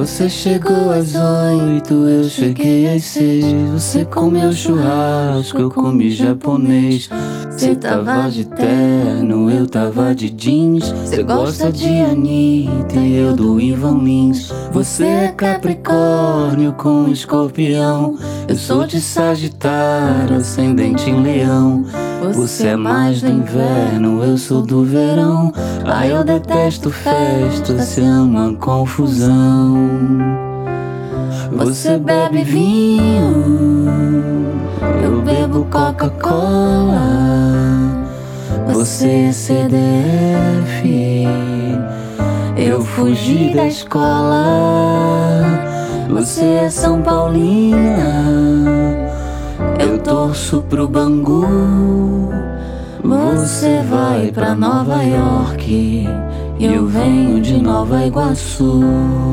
Você chegou às 8, eu cheguei às 6. Você comeu churrasco, eu comi japonês. Você tava de terno, eu tava de jeans. Você gosta de Anitta e eu do Ivan Lins. Você é Capricórnio com Escorpião. Eu sou de Sagitário, ascendente em Leão. Você é mais do inverno, eu sou do verão. Ai, eu detesto festa, você ama confusão. Você bebe vinho, eu bebo Coca-Cola. Você é CDF, eu fugi da escola. Você é São Paulina, eu torço pro Bangu. Você vai pra Nova York, eu venho de Nova Iguaçu.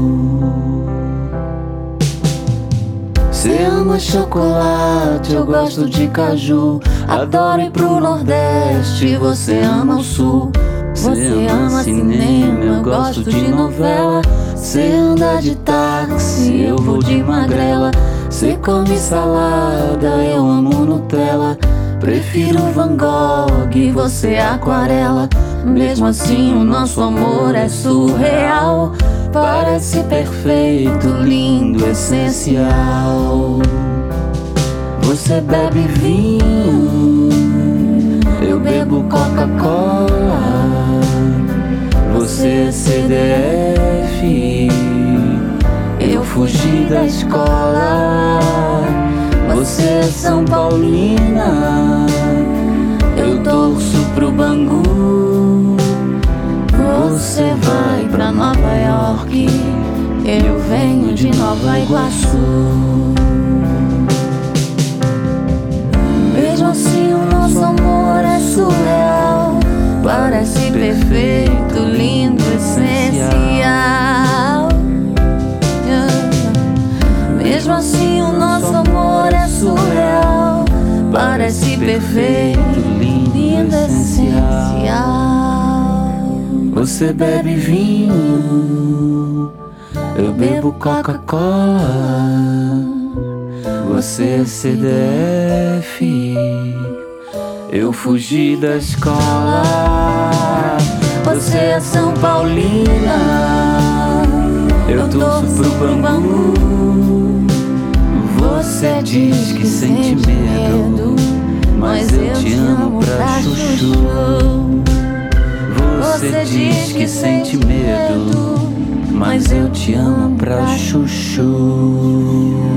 Você ama chocolate, eu gosto de caju. Adoro ir pro Nordeste, você ama o Sul. Você ama cinema, eu gosto de novela. Você anda de táxi, eu vou de magrela. Você come salada, eu amo Nutella. Prefiro Van Gogh, você aquarela. Mesmo assim o nosso amor é surreal. Parece perfeito, lindo, essencial. Você bebe vinho, eu bebo Coca-Cola. Você é CDF, eu fugi da escola. Você é São Paulina, eu torço pro Bangu. Você vai pra Nova York, eu venho de Nova Iguaçu. Mesmo assim o nosso amor é surreal. Parece perfeito, lindo, essencial. Mesmo assim o nosso amor é surreal. Parece perfeito, lindo, essencial. Você bebe vinho, eu bebo Coca-Cola. Você é CDF, eu fugi da escola. Você é São Paulina, eu torço pro Bangu. Você diz que sente medo, mas eu te amo pra chuchu. Você diz que sente medo, mas eu te amo pra chuchu.